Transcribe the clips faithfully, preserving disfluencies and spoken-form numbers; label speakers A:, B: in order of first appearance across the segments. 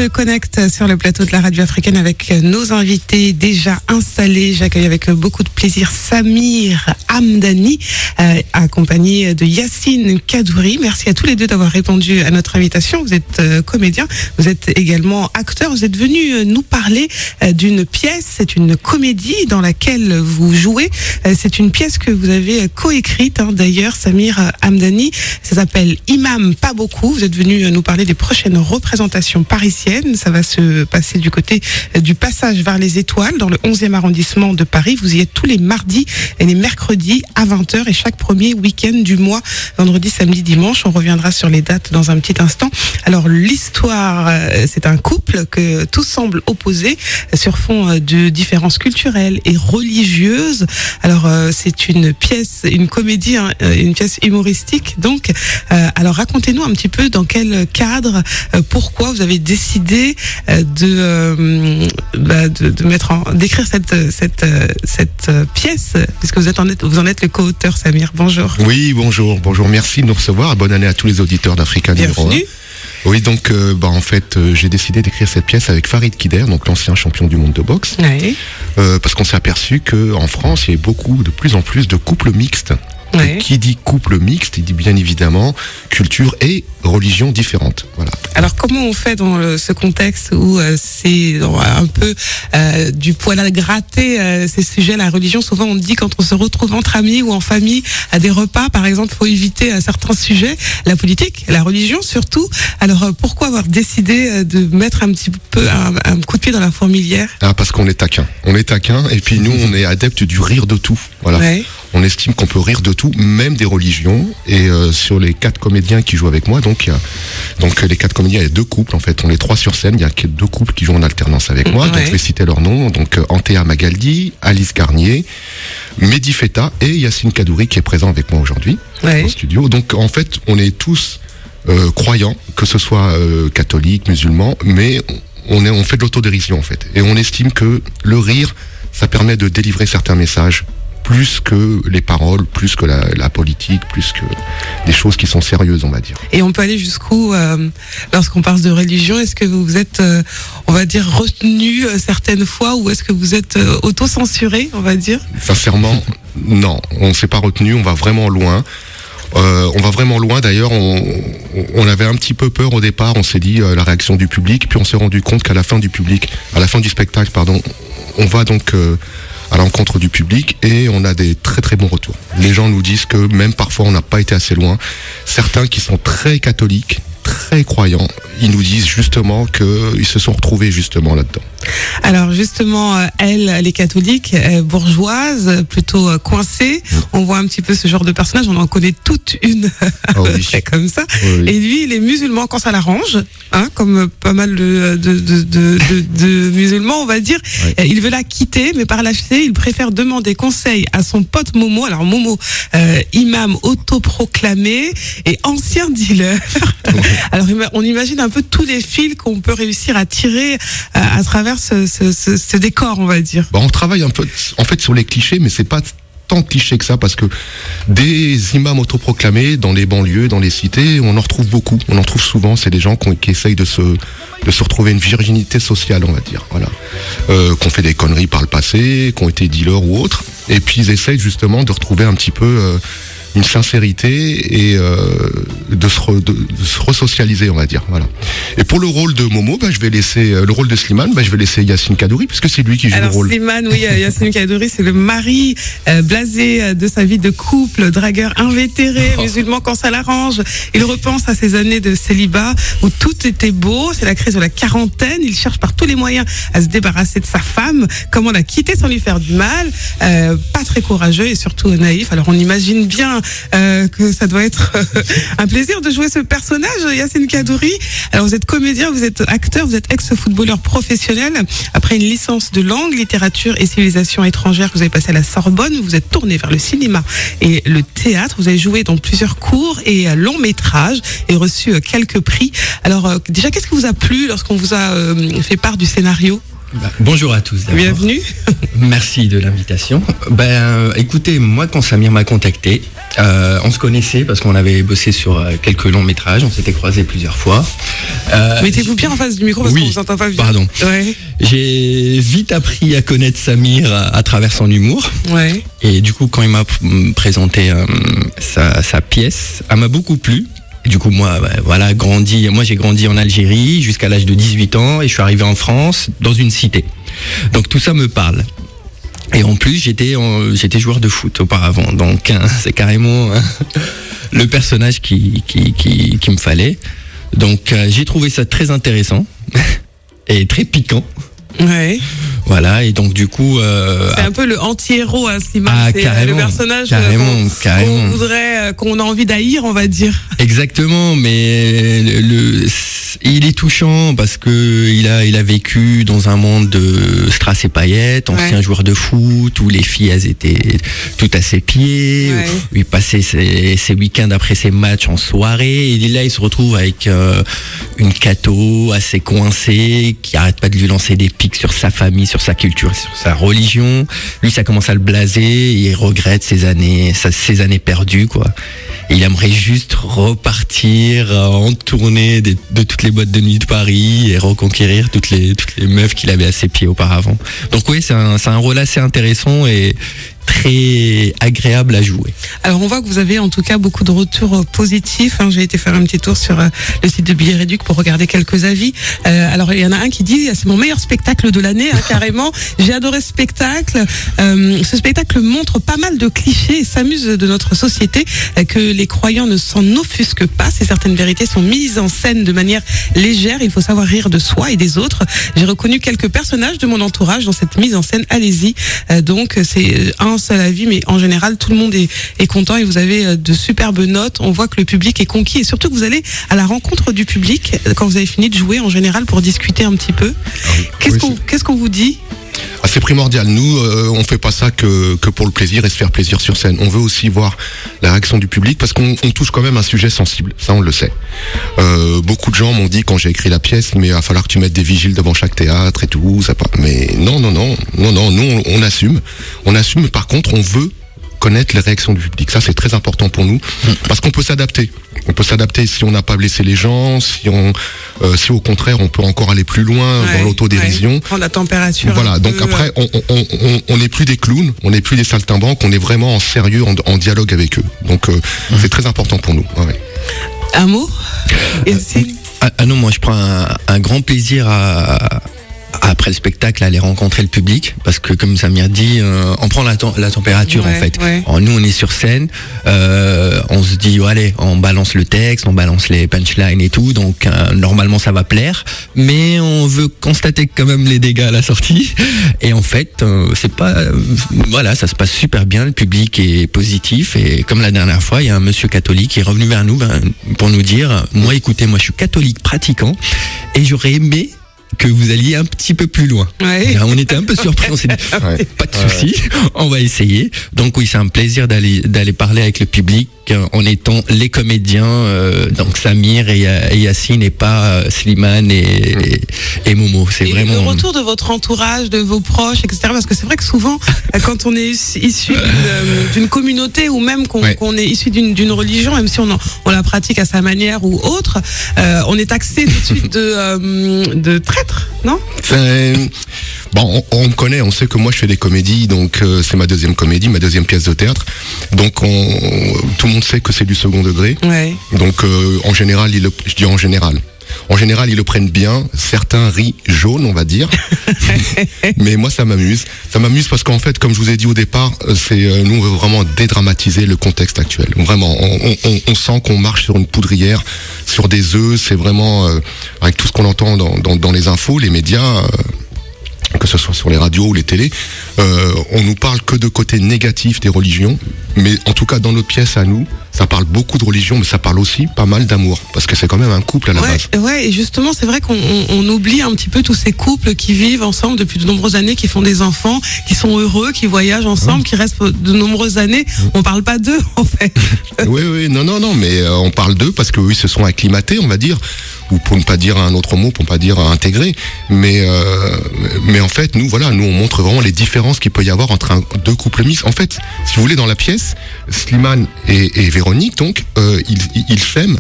A: se connecte sur le plateau de la radio africaine avec nos invités déjà installés. J'accueille avec beaucoup de plaisir Samir Hamdani, euh, accompagné de Yacine Kadouri. Merci à tous les deux d'avoir répondu à notre invitation. Vous êtes euh, comédien, vous êtes également acteur. Vous êtes venu euh, nous parler euh, d'une pièce. C'est une comédie dans laquelle vous jouez. Euh, c'est une pièce que vous avez coécrite, hein, d'ailleurs, Samir Hamdani. Ça s'appelle Imam Pas Beaucoup. Vous êtes venu nous parler des prochaines représentations parisiennes. Ça va se passer du côté du Passage vers les Étoiles, dans le onzième arrondissement de Paris. Vous y êtes tous les mardis et les mercredis à vingt heures et chaque premier week-end du mois, vendredi, samedi, dimanche. On reviendra sur les dates dans un petit instant. Alors, l'histoire, c'est un couple que tout semble opposé sur fond de différences culturelles et religieuses. Alors, c'est une pièce, une comédie, hein, une pièce humoristique. Donc, alors racontez-nous un petit peu dans quel cadre, pourquoi vous avez décidé de, bah, de, de mettre en, d'écrire cette, cette, cette pièce, puisque vous êtes en, vous en êtes le co-auteur, Samir. Bonjour.
B: Oui, bonjour, bonjour. Merci de nous recevoir. Bonne année à tous les auditeurs d'Africa numéro un. Oui, donc, euh, bah, en fait, euh, j'ai décidé d'écrire cette pièce avec Farid Kider, donc l'ancien champion du monde de boxe,
A: oui.
B: euh, parce qu'on s'est aperçu que en France, il y a beaucoup, de plus en plus, de couples mixtes.
A: Oui.
B: Qui dit couple mixte, il dit bien évidemment culture et religion différentes. Voilà.
A: Alors comment on fait dans le, ce contexte où euh, c'est un peu euh, du poil à gratter euh, ces sujets, la religion? Souvent on dit quand on se retrouve entre amis ou en famille à des repas, par exemple, faut éviter euh, certains sujets, la politique, la religion surtout. Alors euh, pourquoi avoir décidé euh, de mettre un petit peu un, un coup de pied dans la fourmilière?
B: Ah, parce qu'on est taquin. On est taquin et puis nous on est adeptes du rire de tout. Voilà.
A: Ouais.
B: On estime qu'on peut rire de tout, même des religions. Et euh, sur les quatre comédiens qui jouent avec moi, donc il y a donc les quatre comédiens, il y a deux couples en fait. On est trois sur scène. Il y a deux couples qui jouent en alternance avec moi.
A: Ouais.
B: Donc je vais citer leurs noms. Donc euh, Antea Magaldi, Alice Garnier, Mehdi Feta et Yacine Kadouri qui est présent avec moi aujourd'hui
A: Ouais.
B: au studio. Donc en fait, on est tous euh, croyants, que ce soit euh, catholiques, musulmans, mais on est on fait de l'autodérision en fait. Et on estime que le rire, ça permet de délivrer certains messages. Plus que les paroles, plus que la, la politique, plus que des choses qui sont sérieuses, on va dire.
A: Et on peut aller jusqu'où euh, lorsqu'on parle de religion? Est-ce que vous êtes, euh, on va dire, retenu euh, certaines fois, ou est-ce que vous êtes euh, auto-censuré, on va dire?
B: Sincèrement, non, on ne s'est pas retenu, on va vraiment loin. Euh, on va vraiment loin. D'ailleurs, on, on avait un petit peu peur au départ. On s'est dit euh, la réaction du public, puis on s'est rendu compte qu'à la fin du public, à la fin du spectacle, pardon, on va donc euh, à l'encontre du public et on a des très très bons retours. Les gens nous disent que même parfois on n'a pas été assez loin. Certains qui sont très catholiques, très croyants, ils nous disent justement qu'ils se sont retrouvés justement là-dedans.
A: Alors justement, elle, elle est catholique, euh, bourgeoise, plutôt euh, coincée. Mmh. On voit un petit peu ce genre de personnage, on en connaît toute une
B: oh oui.
A: comme ça.
B: Oh oui.
A: Et lui, il est musulman quand ça l'arrange, hein, comme pas mal de, de, de, de, de, de musulmans, on va dire. Ouais. Il veut la quitter, mais par lâcheté, il préfère demander conseil à son pote Momo. Alors Momo, euh, imam autoproclamé et ancien dealer. Ouais. Alors on imagine un peu tous les fils qu'on peut réussir à tirer à, à travers ce, ce, ce, ce décor, on va dire.
B: Bon, on travaille un peu en fait sur les clichés, mais c'est pas tant cliché que ça, parce que des imams autoproclamés dans les banlieues, dans les cités, on en retrouve beaucoup. On en trouve souvent. C'est des gens qui, qui essayent de se de se retrouver une virginité sociale, on va dire. Voilà, euh, qu'on fait des conneries par le passé, qui ont été dealers ou autres, et puis ils essayent justement de retrouver un petit peu euh, une sincérité et euh, de, se re, de, de se resocialiser, on va dire. Voilà. Et pour le rôle de Momo, bah, je vais laisser euh, le rôle de Slimane, bah, je vais laisser Yacine Kadouri, puisque c'est lui qui joue
A: Alors,
B: le rôle.
A: Slimane, oui, Yacine Kadouri, c'est le mari euh, blasé de sa vie de couple, dragueur invétéré, oh. musulman quand ça l'arrange. Il repense à ses années de célibat où tout était beau. C'est la crise de la quarantaine. Il cherche par tous les moyens à se débarrasser de sa femme. Comment la quitter sans lui faire du mal. Euh, pas très courageux et surtout naïf. Alors, on imagine bien Euh, que ça doit être euh, un plaisir de jouer ce personnage, Yacine Kadouri. Alors vous êtes comédien, vous êtes acteur, vous êtes ex-footballeur professionnel. Après une licence de langue, littérature et civilisation étrangère que vous avez passé à la Sorbonne, vous vous êtes tourné vers le cinéma et le théâtre. Vous avez joué dans plusieurs courts et euh, longs métrages et reçu euh, quelques prix. Alors euh, déjà, qu'est-ce qui vous a plu lorsqu'on vous a euh, fait part du scénario?
C: Bah, bonjour à tous. D'abord.
A: Bienvenue.
C: Merci de l'invitation. Ben, écoutez, moi, quand Samir m'a contacté, euh, on se connaissait parce qu'on avait bossé sur euh, quelques longs métrages, on s'était croisés plusieurs fois.
A: Euh, Mettez-vous bien en face du micro parce
C: oui,
A: qu'on vous entend pas bien.
C: Pardon.
A: Ouais.
C: J'ai vite appris à connaître Samir à, à travers son humour.
A: Ouais.
C: Et du coup, quand il m'a présenté euh, sa, sa pièce, elle m'a beaucoup plu. Et du coup, moi, bah, voilà, grandi. Moi, j'ai grandi en Algérie jusqu'à l'âge de dix-huit ans et je suis arrivé en France dans une cité. Donc tout ça me parle. Et en plus, j'étais euh, j'étais joueur de foot auparavant. Donc hein, c'est carrément hein, le personnage qui qui qui, qui me fallait. Donc euh, j'ai trouvé ça très intéressant et très piquant.
A: Ouais.
C: Voilà, et donc du coup... Euh,
A: c'est un peu le anti-héros à Slimane,
C: ah,
A: c'est
C: carrément,
A: le personnage
C: carrément,
A: qu'on,
C: carrément.
A: qu'on voudrait, qu'on a envie d'haïr, on va dire.
C: Exactement, mais le, le, il est touchant parce que il a, il a vécu dans un monde de strass et paillettes, ancien ouais. joueur de foot, où les filles elles étaient toutes à ses pieds, ouais. où il passait ses, ses week-ends après ses matchs en soirée, et là il se retrouve avec euh, une cato assez coincée, qui arrête pas de lui lancer des pics sur sa famille, sur sa culture, sur sa religion. Lui, ça commence à le blaser, et il regrette ses années, ses années perdues, quoi. Et il aimerait juste repartir en tournée de, de toutes les boîtes de nuit de Paris et reconquérir toutes les toutes les meufs qu'il avait à ses pieds auparavant. Donc oui, c'est un c'est un rôle assez intéressant et très agréable à jouer.
A: Alors on voit que vous avez en tout cas beaucoup de retours positifs. Hein. J'ai été faire un petit tour sur euh, le site de Billets Réduc pour regarder quelques avis. Euh, alors il y en a un qui dit c'est mon meilleur spectacle de l'année, hein, carrément. J'ai adoré ce spectacle. Euh, ce spectacle montre pas mal de clichés et s'amuse de notre société, euh, que les croyants ne s'en offusquent pas. Si certaines vérités sont mises en scène de manière légère, il faut savoir rire de soi et des autres. J'ai reconnu quelques personnages de mon entourage dans cette mise en scène. Allez-y. Euh, donc c'est un seul avis, mais en général tout le monde est, est content et vous avez de superbes notes. On voit que le public est conquis et surtout que vous allez à la rencontre du public quand vous avez fini de jouer en général pour discuter un petit peu. Ah oui. Qu'est-ce, oui, qu'on, qu'est-ce qu'on vous dit?
B: Ah, c'est primordial. Nous, euh, on fait pas ça que, que pour le plaisir et se faire plaisir sur scène. On veut aussi voir la réaction du public parce qu'on on touche quand même un sujet sensible. Ça, on le sait. Euh, beaucoup de gens m'ont dit quand j'ai écrit la pièce, mais il va falloir que tu mettes des vigiles devant chaque théâtre et tout. Ça, mais non, non, non, non, non. Nous, on, on assume. On assume. Par contre, on veut connaître les réactions du public. Ça, c'est très important pour nous parce qu'on peut s'adapter. On peut s'adapter si on n'a pas blessé les gens, si on, euh, si au contraire on peut encore aller plus loin ouais, dans l'autodérision.
A: Ouais. Prendre la température.
B: Voilà. Donc peu, après, on, on, on, on n'est plus des clowns, on n'est plus des saltimbanques, on est vraiment en sérieux, en, en dialogue avec eux. Donc euh, mmh. c'est très important pour nous. Ouais.
A: Un mot.
C: Euh, ah, ah non, moi je prends un, un grand plaisir à. Après le spectacle, aller rencontrer le public, parce que comme Samir dit, euh, on prend la, to- la température ouais, en fait. Ouais. Alors, nous, on est sur scène, euh, on se dit, oh, allez, on balance le texte, on balance les punchlines et tout, donc euh, normalement ça va plaire, mais on veut constater quand même les dégâts à la sortie. Et en fait, euh, c'est pas, euh, voilà, ça se passe super bien, le public est positif, et comme la dernière fois, il y a un monsieur catholique qui est revenu vers nous ben, pour nous dire, moi, écoutez, moi, je suis catholique pratiquant, et j'aurais aimé que vous alliez un petit peu plus loin. Ouais. Là, on était un peu surpris, on s'est dit, ouais. pas de souci, on va essayer. Donc oui, c'est un plaisir d'aller d'aller parler avec le public en étant les comédiens, euh, donc Samir et, et Yacine, et pas euh, Slimane et, et, et Momo. C'est et vraiment.
A: Le retour de votre entourage, de vos proches, et cetera. Parce que c'est vrai que souvent, quand on est issu d'une, d'une communauté ou même qu'on, ouais. qu'on est issu d'une, d'une religion, même si on, en, on la pratique à sa manière ou autre, euh, on est taxé tout de suite de, euh, de traître, non?
B: C'est... Bon, on, on me connaît, on sait que moi je fais des comédies, donc euh, c'est ma deuxième comédie, ma deuxième pièce de théâtre. Donc on, tout le monde sait que c'est du second degré. Ouais. Donc euh, en général, ils le, je dis en général. En général, ils le prennent bien. Certains rient jaune, on va dire. Mais moi, ça m'amuse. Ça m'amuse parce qu'en fait, comme je vous ai dit au départ, c'est euh, nous on veut vraiment dédramatiser le contexte actuel. Vraiment, on, on, on sent qu'on marche sur une poudrière, sur des œufs. C'est vraiment euh, avec tout ce qu'on entend dans, dans, dans les infos, les médias. Euh, que ce soit sur les radios ou les télés, euh, on nous parle que de côté négatif des religions, mais en tout cas dans notre pièce à nous, ça parle beaucoup de religion, mais ça parle aussi pas mal d'amour, parce que c'est quand même un couple à la
A: ouais,
B: base.
A: Ouais, et justement, c'est vrai qu'on on, on oublie un petit peu tous ces couples qui vivent ensemble depuis de nombreuses années, qui font des enfants, qui sont heureux, qui voyagent ensemble, ouais. qui restent de nombreuses années. Ouais. On parle pas d'eux, en fait.
B: Oui, oui, non, non, non, mais euh, on parle d'eux parce qu'eux, ils se sont acclimatés, on va dire. ou pour ne pas dire un autre mot, pour ne pas dire intégrer. Mais, euh, mais en fait, nous, voilà, nous, on montre vraiment les différences qu'il peut y avoir entre un, deux couples mixtes. En fait, si vous voulez, dans la pièce, Slimane et, et Véronique, donc, euh, ils, ils, ils s'aiment,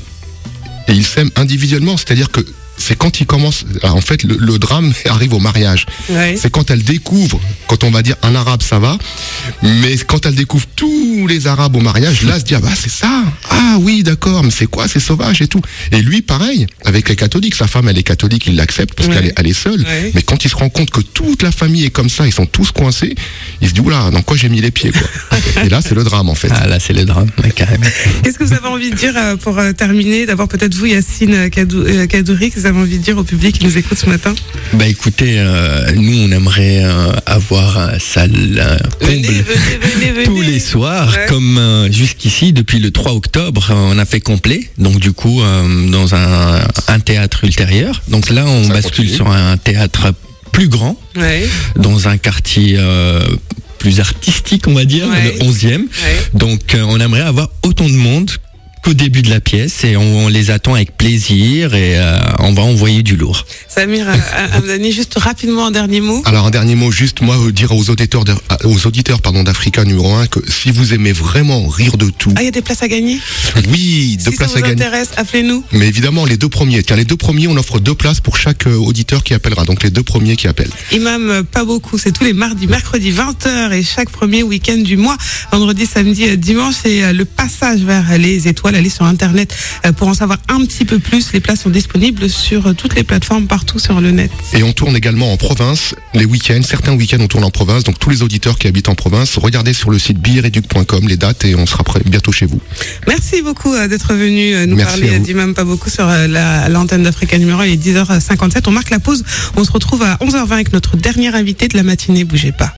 B: et ils s'aiment individuellement. C'est-à-dire que c'est quand ils commencent, en fait, le, le drame arrive au mariage. Ouais. C'est quand elle découvre, quand on va dire un arabe, ça va, mais quand elle découvre tous les arabes au mariage, là, elle se dit, ah bah, c'est ça. Ah oui, d'accord, mais c'est quoi, c'est sauvage et tout. Et lui, pareil, avec les catholiques, sa femme, elle est catholique, il l'accepte parce ouais. qu'elle est, elle est seule. Ouais. Mais quand il se rend compte que toute la famille est comme ça, ils sont tous coincés, il se dit, oula, dans quoi j'ai mis les pieds, quoi. Et là, c'est le drame, en fait.
C: Ah, là, c'est le drame, ouais, carrément.
A: Qu'est-ce que vous avez envie de dire pour terminer? D'abord, peut-être vous, Yacine Kaddouri, que vous avez envie de dire au public qui nous écoute ce matin?
C: Bah écoutez, euh, nous on aimerait euh, avoir un salle euh, comble venez, venez, venez, tous venez. les soirs, ouais. comme euh, jusqu'ici depuis le trois octobre, on a fait complet. Donc du coup, euh, dans un, un théâtre ultérieur. Donc là, on Ça bascule continue. sur un théâtre plus grand, ouais. dans un quartier euh, plus artistique, on va dire, ouais. le onzième. Ouais. Donc euh, on aimerait avoir autant de monde qu'au début de la pièce et on, on les attend avec plaisir et euh, on va envoyer du lourd.
A: Samir Hamdani, juste rapidement un dernier mot.
B: Alors un dernier mot, juste moi dire aux auditeurs, de, aux auditeurs pardon d'Africa numéro un que si vous aimez vraiment rire de tout.
A: Ah, il y a des places à gagner.
B: Oui, deux
A: si
B: places à gagner.
A: Si ça vous intéresse, appelez-nous.
B: Mais évidemment les deux premiers. Tiens, les deux premiers, on offre deux places pour chaque auditeur qui appellera. Donc les deux premiers qui appellent.
A: Imam, pas beaucoup. C'est tous les mardis, mercredis, vingt heures et chaque premier week-end du mois. Vendredi, samedi, dimanche, c'est le passage vers les étoiles. Allez sur internet pour en savoir un petit peu plus. Les places sont disponibles sur toutes les plateformes partout sur le net.
B: Et on tourne également en province les week-ends. Certains week-ends on tourne en province. Donc tous les auditeurs qui habitent en province, regardez sur le site billet réduc point com les dates et on sera prêt bientôt chez vous.
A: Merci beaucoup d'être venu nous
B: Merci
A: parler d'Imam Pas Beaucoup sur la, l'antenne d'Africa numéro un. Il est dix heures cinquante-sept. On marque la pause. On se retrouve à onze heures vingt avec notre dernier invité de la matinée. Bougez pas.